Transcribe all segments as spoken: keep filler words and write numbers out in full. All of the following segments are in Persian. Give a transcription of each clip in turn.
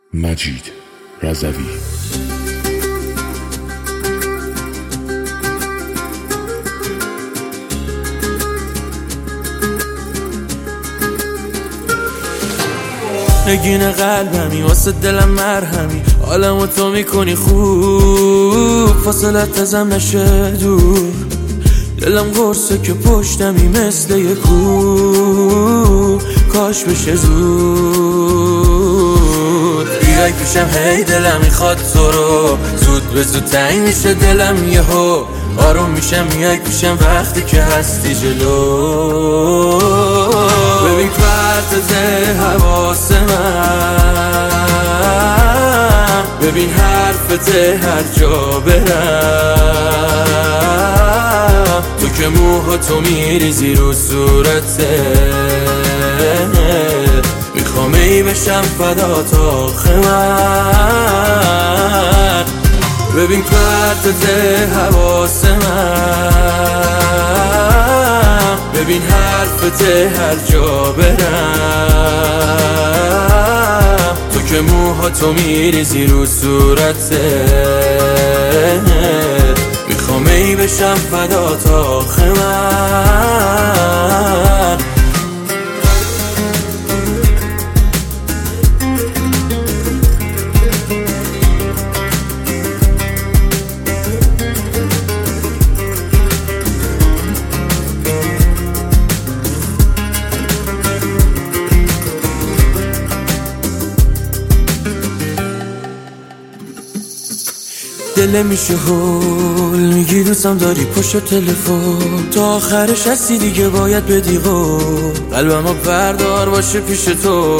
مجید رضوی. نگین قلبمی واسه دلم مرهمی، حالمو تو میکنی خوب، فاصلت ازم نشه دور، دلم قرصه که پشتمی مثل یه کوه، کاش بشه زود بیای پیشم، هی دلم میخواد تو رو، زود به زود تنگ میشه دلم یهو، آروم میشم میای پیشم وقتی که هستی جلو. ببین پرتت حواس من، ببین حرفت هر جا برم، تو که موهاتو میریزی رو صورته، میخوام ای بشم فدات آخه من. ببین پرتت حواس من، ببین حرفت هر جا برم، تو که موهاتو میریزی رو صورته، میخوام ای بشم فدات آخه من. دل میشه هول، میگی دوستم داری پشت تلفن، تا آخرش هستی دیگه باید بدی قول، قلبمو بردار باشه پیش تو،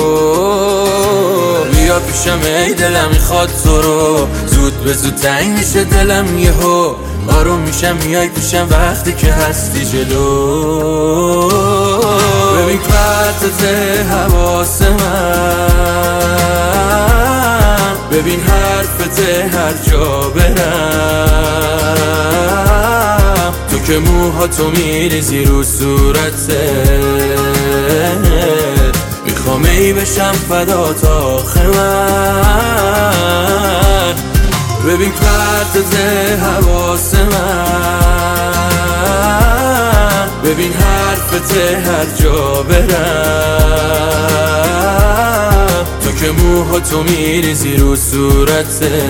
بیا پیشم ای دلم میخواد تو رو، زود به زود تنگ میشه دلم یهو، آروم میشم میای پیشم وقتی که هستی جلو. ببین پرتت حواس من، ببین حرفت هر جا برم، تو که موهاتو میریزی رو صورته، میخوام ای بشم فدات آخه من. ببین پرتت حواس من، ببین حرفت هر جا برم، تو که موهاتو میریزی رو صورته،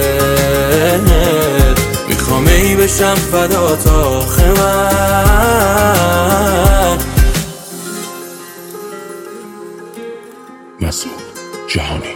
میخوام ای بشم فدات آخه من. مسعود جهانی.